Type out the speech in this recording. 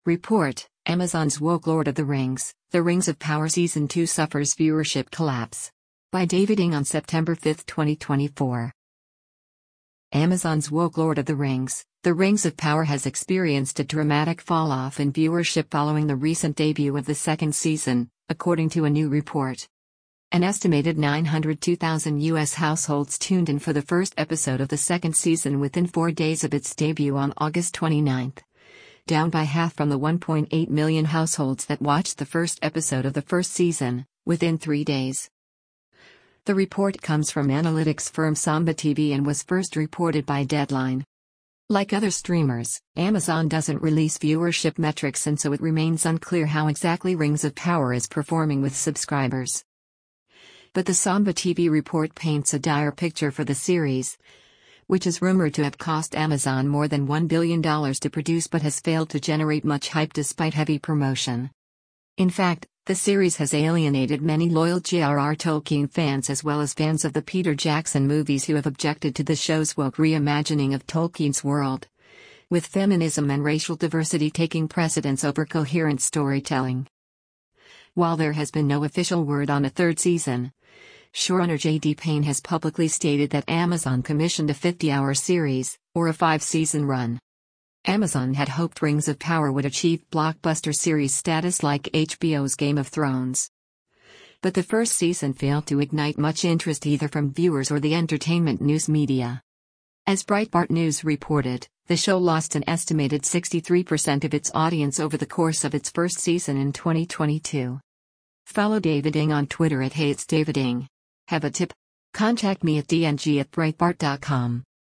Report: Amazon's woke Lord of the Rings, The Rings of Power Season 2 suffers viewership collapse. By David Ng on September 5, 2024. Amazon's woke Lord of the Rings, The Rings of Power has experienced a dramatic fall-off in viewership following the recent debut of the second season, according to a new report. An estimated 902,000 U.S. households tuned in for the first episode of the second season within 4 days of its debut on August 29, down by half from the 1.8 million households that watched the first episode of the first season, within 3 days. The report comes from analytics firm Samba TV and was first reported by Deadline. Like other streamers, Amazon doesn't release viewership metrics, and so it remains unclear how exactly Rings of Power is performing with subscribers. But the Samba TV report paints a dire picture for the series, which is rumored to have cost Amazon more than $1 billion to produce but has failed to generate much hype despite heavy promotion. In fact, the series has alienated many loyal J.R.R. Tolkien fans as well as fans of the Peter Jackson movies who have objected to the show's woke reimagining of Tolkien's world, with feminism and racial diversity taking precedence over coherent storytelling. While there has been no official word on a third season, showrunner J.D. Payne has publicly stated that Amazon commissioned a 50-hour series, or a 5-season run. Amazon had hoped Rings of Power would achieve blockbuster series status like HBO's Game of Thrones. But the first season failed to ignite much interest either from viewers or the entertainment news media. As Breitbart News reported, the show lost an estimated 63% of its audience over the course of its first season in 2022. Follow David Ng on Twitter at @HeyIt'sDavidNg. Have a tip? Contact me at dng@breitbart.com.